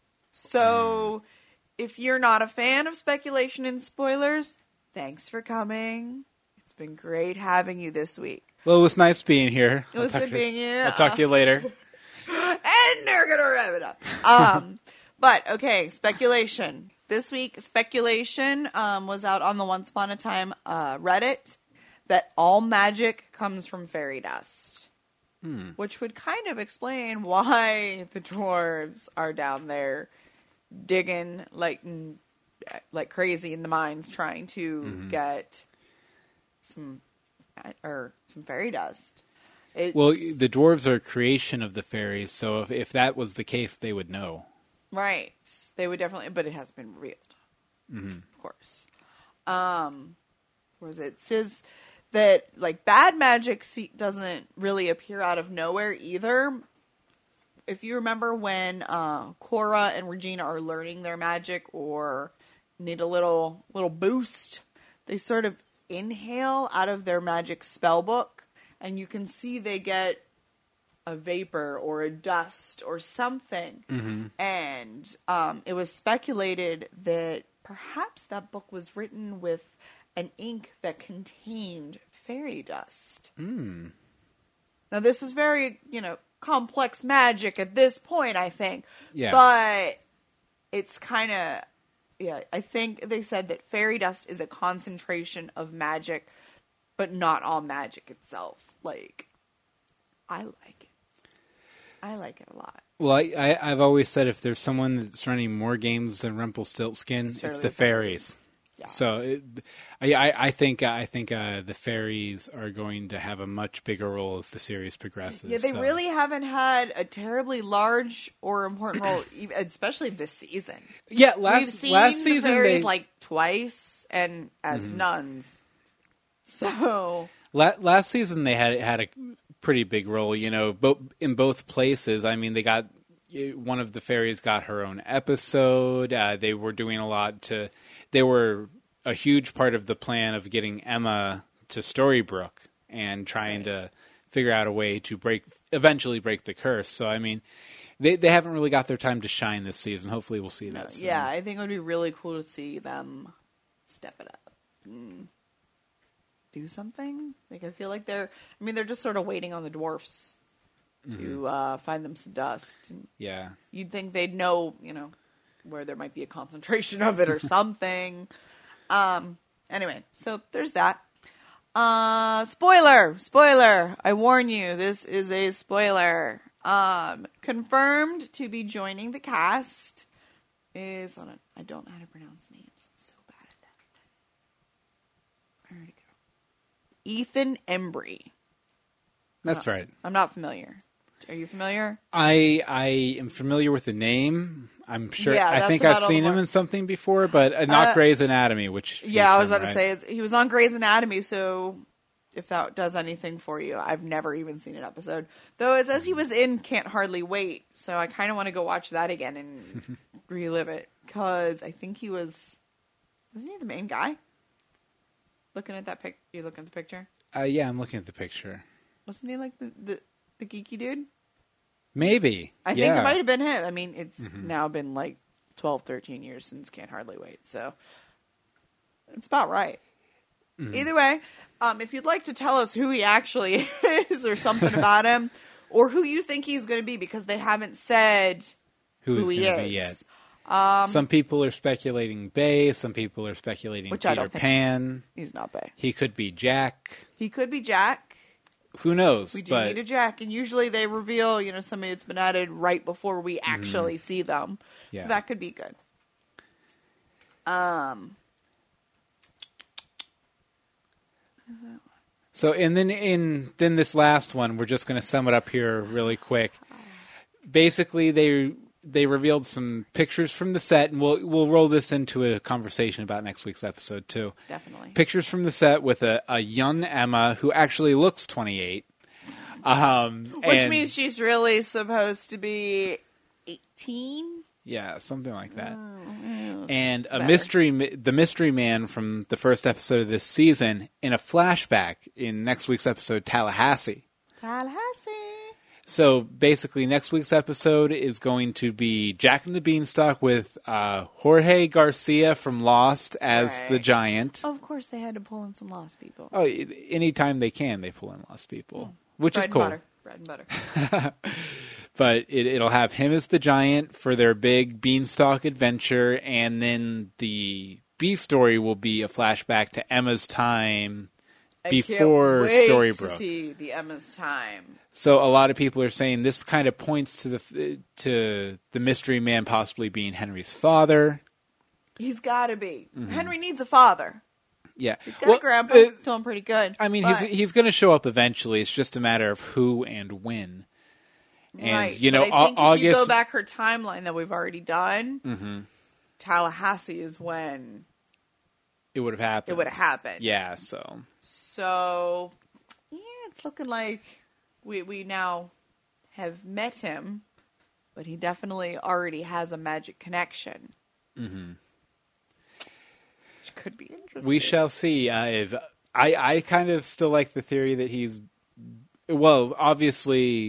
So, if you're not a fan of speculation and spoilers, thanks for coming. It's been great having you this week. Well, it was nice being here. It was good being here. I'll talk to you later. And they're going to wrap it up. Um, but, okay, speculation. This week, speculation um, was out on the Once Upon a Time uh, Reddit. That all magic comes from fairy dust. Hmm. Which would kind of explain why the dwarves are down there digging like like crazy in the mines trying to mm-hmm. get some or some fairy dust. It's, well, the dwarves are a creation of the fairies, so if, if that was the case, they would know. Right. They would definitely, but it hasn't been revealed. Mm-hmm. Of course. Um, what was it? It says that like bad magic doesn't really appear out of nowhere either. If you remember when uh, Cora and Regina are learning their magic or need a little little boost, they sort of inhale out of their magic spell book, and you can see they get a vapor or a dust or something. Mm-hmm. And um, it was speculated that perhaps that book was written with an ink that contained fairy dust. Mm. Now, this is very, you know, complex magic at this point, I think. Yeah. But it's kind of, yeah, I think they said that fairy dust is a concentration of magic, but not all magic itself. Like, I like it. I like it a lot. Well, I, I, I've always said if there's someone that's running more games than Rumpelstiltskin, it's, Surely the fairies. Yeah. So it, I, I I think I think uh, the fairies are going to have a much bigger role as the series progresses. Yeah, they so. really haven't had a terribly large or important role, e- especially this season. Yeah, We've last seen last the season fairies they like twice and as Mm-hmm. nuns. So la, last season they had had a pretty big role. You know, both in both places. I mean, they got one of the fairies got her own episode. Uh, they were doing a lot to. They were a huge part of the plan of getting Emma to Storybrooke and trying Right. to figure out a way to break, eventually break the curse. So, I mean, they they haven't really got their time to shine this season. Hopefully, we'll see that soon. yeah, I think it would be really cool to see them step it up, mm. do something. Like I feel like they're. I mean, they're just sort of waiting on the dwarfs Mm-hmm. to uh, find them some dust. And Yeah. you'd think they'd know, you know, where there might be a concentration of it or something. Um. Anyway, so there's that. Uh, spoiler, spoiler. I warn you, this is a spoiler. Um, confirmed to be joining the cast is, hold on, I don't know how to pronounce names. I'm so bad at that. Where'd it go? Ethan Embry. That's right. I'm not familiar. Are you familiar? I I am familiar with the name. I'm sure. Yeah, I that's think I've about all seen the him more- in something before, but uh, not Uh, Grey's Anatomy. Which he's Yeah, I was from, about to right? say, he was on Grey's Anatomy, so if that does anything for you, I've never even seen an episode. Though it says he was in Can't Hardly Wait, so I kind of want to go watch that again and relive it, because I think he was, wasn't he the main guy? Looking at that pic, you looking at the picture? Uh, yeah, I'm looking at the picture. Wasn't he like the, the, the geeky dude? Maybe. I yeah. think it might have been him. I mean, it's Mm-hmm. now been like twelve, thirteen years since Can't Hardly Wait, so it's about right. Mm-hmm. Either way, um, if you'd like to tell us who he actually is or something about him, or who you think he's going to be, because they haven't said who, who he's he going to is. be yet. some people are speculating Bay. Some people are speculating Which I Peter don't think- Pan. He's not Bay. He could be Jack. He could be Jack. Who knows? We do but need a Jack, and usually they reveal, you know, somebody that's been added right before we actually see them. Yeah. So that could be good. Um. So, and then in then this last one, we're just going to sum it up here really quick. Basically, they they revealed some pictures from the set, and we'll we'll roll this into a conversation about next week's episode too. Definitely. Pictures from the set with a, a young Emma who actually looks twenty-eight. Um, Which and- means she's really supposed to be eighteen. yeah, something like that. Oh, And a better. mystery, the mystery man from the first episode of this season, in a flashback in next week's episode, Tallahassee. Tallahassee. So basically, next week's episode is going to be Jack and the Beanstalk with uh, Jorge Garcia from Lost as the Right. giant. Of course, they had to pull in some lost people. Oh, i- anytime they can, they pull in Lost people, which Bread is and cool. butter. Bread and butter. But it, it'll have him as the giant for their big Beanstalk adventure, and then the B story will be a flashback to Emma's time I before can't wait to Storybrooke. see the Emma's time. So a lot of people are saying this kind of points to the to the mystery man possibly being Henry's father. He's got to be. Henry needs a father. Yeah, He's got Well, a grandpa. uh, Doing pretty good. I mean, but- he's he's going to show up eventually. It's just a matter of who and when. And right. you know, but I think Au- if you go August. back her timeline that we've already done, Mhm. Tallahassee is when It would have happened. it would have happened. Yeah. So So, yeah, it's looking like we we now have met him, but he definitely already has a magic connection. Mhm. Which could be interesting. we shall see. Uh, if, I I kind of still like the theory that he's well, obviously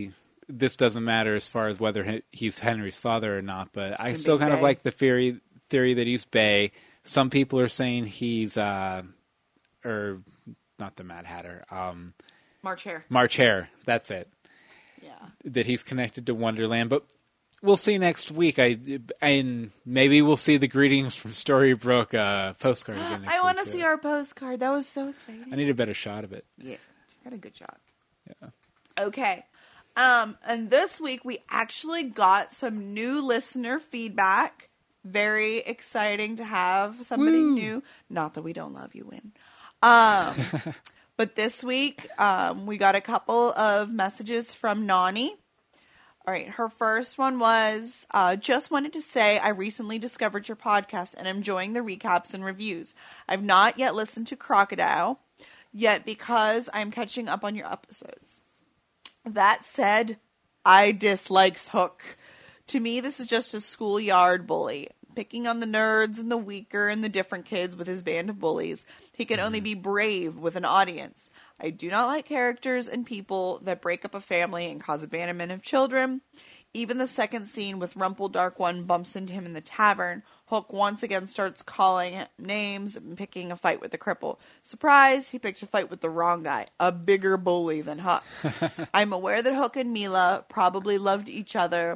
this doesn't matter as far as whether he- he's Henry's father or not, but I And still being kind of Bay. like the theory theory that he's Bay. Some people are saying he's, uh, or not the Mad Hatter, um, March Hare. March Hare. That's it. Yeah. That he's connected to Wonderland, but we'll see next week. I and maybe we'll see the Greetings from Storybrooke uh, postcard again. Next I want to week, see too. our postcard. That was so exciting. I need a better shot of it. Yeah, got a good shot. Yeah. Okay. Um, and this week we actually got some new listener feedback. Very exciting to have somebody Woo. new. Not that we don't love you, Win. Um, but this week um, we got a couple of messages from Nani. All right, her first one was, uh, just wanted to say I recently discovered your podcast and I'm enjoying the recaps and reviews. I've not yet listened to Crocodile yet because I'm catching up on your episodes. That said, I dislikes Hook. To me, this is just a schoolyard bully, picking on the nerds and the weaker and the different kids with his band of bullies. He can only be brave with an audience. I do not like characters and people that break up a family and cause abandonment of children. Even the second scene with Rumple Dark One bumps into him in the tavern. Hook once again starts calling names and picking a fight with the cripple. Surprise, he picked a fight with the wrong guy, a bigger bully than Hook. I'm aware that Hook and Mila probably loved each other,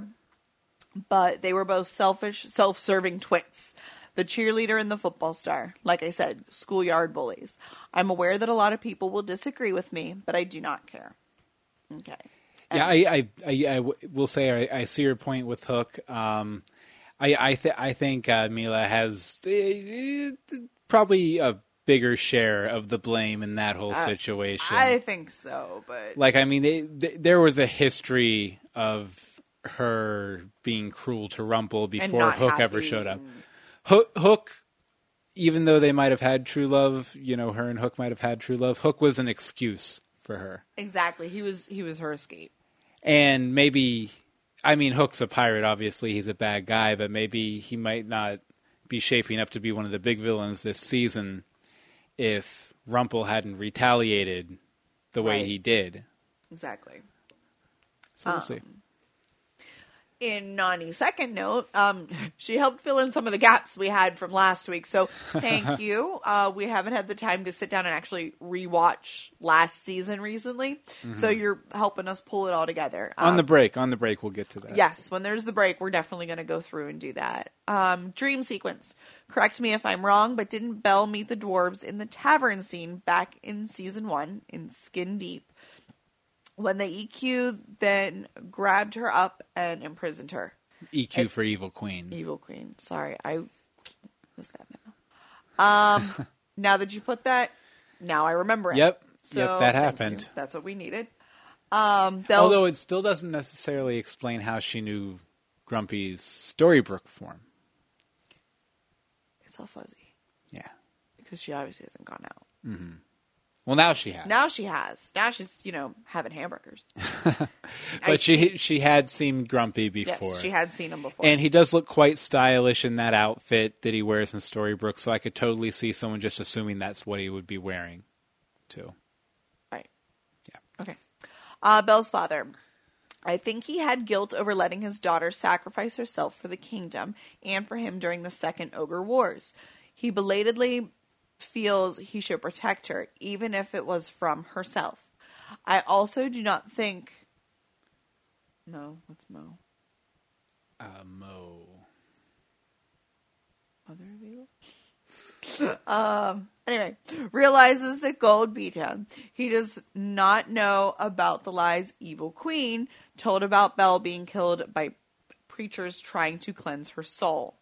but they were both selfish, self-serving twits. The cheerleader and the football star. Like I said, schoolyard bullies. I'm aware that a lot of people will disagree with me, but I do not care. Okay. Yeah, I, I, I, I w- will say I, I see your point with Hook. Um, I, I, th- I think uh, Mila has uh, probably a bigger share of the blame in that whole situation. I think so, but... Like, I mean, they, they, there was a history of her being cruel to Rumple before not Hook happy. ever showed up. Hook, Hook, even though they might have had true love, you know, her and Hook might have had true love, Hook was an excuse for her. Exactly. He was he was her escape. And maybe, I mean, Hook's a pirate, obviously, he's a bad guy, but maybe he might not be shaping up to be one of the big villains this season if Rumple hadn't retaliated the way Right. he did. Exactly. So we'll Um, see. In Nani's second note, um, she helped fill in some of the gaps we had from last week. So thank you. Uh, we haven't had the time to sit down and actually rewatch last season recently. So you're helping us pull it all together. On Um, the break, on the break, we'll get to that. Yes, when there's the break, we're definitely going to go through and do that. Um, dream sequence. Correct me if I'm wrong, but didn't Belle meet the dwarves in the tavern scene back in season one in Skin Deep? When the E Q then grabbed her up and imprisoned her. E Q It- for Evil Queen. Evil Queen. Sorry, I missed that memo. Um, now that you put that, now I remember it. Yep. So, Yep, that thank happened. you. That's what we needed. Um, Belle's, Although it still doesn't necessarily explain how she knew Grumpy's Storybrooke form. it's all fuzzy Yeah. because she obviously hasn't gone out. Well, now she has. Now she has. Now she's, you know, having hamburgers. But she she had seen Grumpy Yes, before. she had seen him before. And he does look quite stylish in that outfit that he wears in Storybrooke, so I could totally see someone just assuming that's what he would be wearing, too. Right. Yeah. Okay. Uh, Belle's father. I think he had guilt over letting his daughter sacrifice herself for the kingdom and for him during the Second Ogre Wars. He belatedly feels he should protect her, even if it was from herself. I also do not think... Mo? What's Mo? Uh, Mo. Mother of Evil? um, anyway, realizes that Gold beat him. He does not know about the lies Evil Queen told about Belle being killed by preachers trying to cleanse her soul.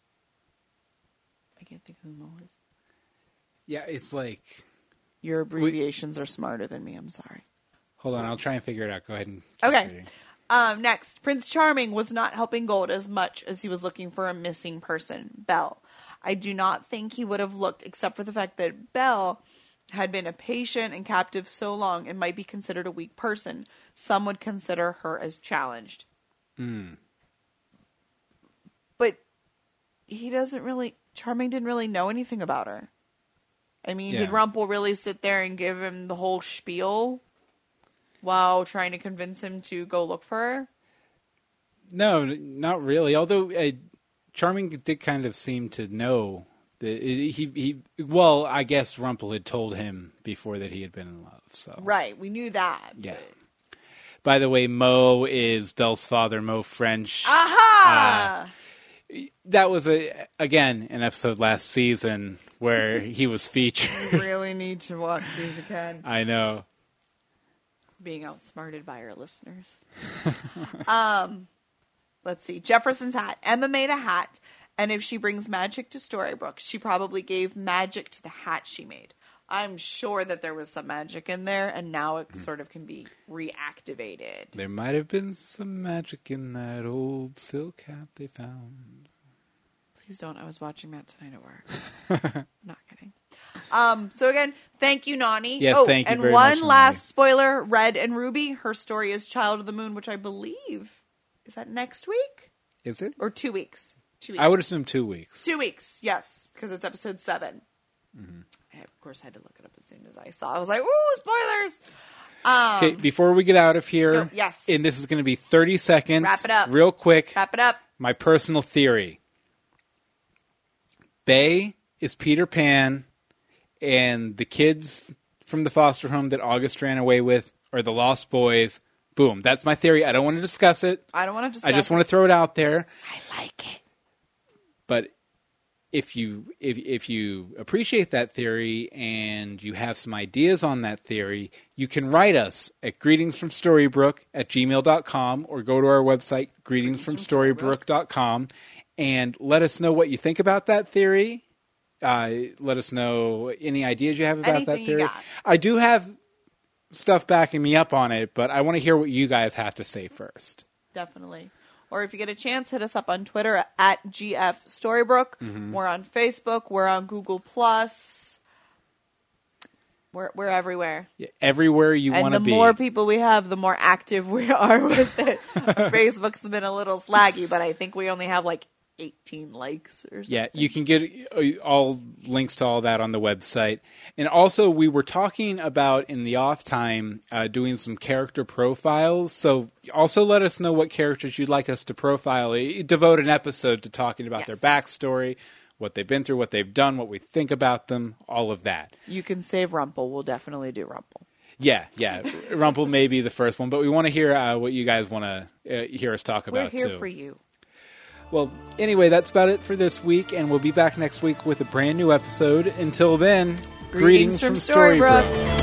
I can't think who Mo is. Yeah, it's like... Your abbreviations are smarter than me. I'm sorry. Hold on, I'll try and figure it out. Go ahead and keep Okay. reading. Um, next, Prince Charming was not helping Gold as much as he was looking for a missing person, Belle. I do not think he would have looked except for the fact that Belle had been a patient and captive so long and might be considered a weak person. Some would consider her as challenged. Mm. But he doesn't really... Charming didn't really know anything about her. I mean, Yeah. did Rumple really sit there and give him the whole spiel? while trying to convince him to go look for her? No, not really. Although uh, Charming did kind of seem to know that he he. Well, I guess Rumpel had told him before that he had been in love. So Right, we knew that. yeah. but- By the way, Mo is Belle's father, Mo French. Aha! That was a again an episode last season where he was featured. really need to watch these again. I know. Being outsmarted by our listeners. um, let's see. Jefferson's hat. Emma made a hat, and if she brings magic to Storybrooke, she probably gave magic to the hat she made. I'm sure that there was some magic in there, and now it sort of can be reactivated. There might have been some magic in that old silk hat they found. Please don't. I was watching that tonight at work. Not kidding. Um, so again, thank you, Nani. Yes, oh, thank you and very one much, last Nani. spoiler, Red and Ruby, her story is Child of the Moon, which I believe, is that next week? Is it? Or two weeks? Two weeks. I would assume two weeks. Two weeks, yes, because it's episode seven. Mm-hmm. I, of course, had to look it up as soon as I saw. I was like, "Ooh, spoilers!" Um, Okay, before we get out of here, No, yes. and this is going to be thirty seconds. Wrap it up. Real quick. wrap it up. My personal theory. Bay is Peter Pan, and the kids from the foster home that August ran away with are the Lost Boys. Boom. That's my theory. I don't want to discuss it. I don't want to discuss. I just want to throw it out there. I like it. But if you if if you appreciate that theory and you have some ideas on that theory, you can write us at greetingsfromstorybrooke at gmail dot com or go to our website, greetingsfromstorybrooke dot com, and let us know what you think about that theory. Uh, let us know any ideas you have about Anything that you theory. got. I do have stuff backing me up on it, but I want to hear what you guys have to say first. Definitely. Or if you get a chance, hit us up on Twitter at G F Storybrooke. Mm-hmm. We're on Facebook. We're on Google Plus. We're we're everywhere. Yeah, everywhere you And want the to be. more people we have, the more active we are with it. Facebook's been a little slaggy, but I think we only have like eighteen likes or something. Yeah, you can get uh, all links to all that on the website. And also, we were talking about in the off time uh, doing some character profiles. So also let us know what characters you'd like us to profile. Uh, Devote an episode to talking about Yes. their backstory, what they've been through, what they've done, what we think about them, all of that. You can save Rumpel. We'll definitely do Rumpel. Yeah, yeah. Rumpel may be the first one, but we want to hear uh, what you guys want to uh, hear us talk We're about here too. for you. Well, anyway, that's about it for this week, and we'll be back next week with a brand new episode. Until then, greetings, Greetings from, from Storybrooke. Storybrooke.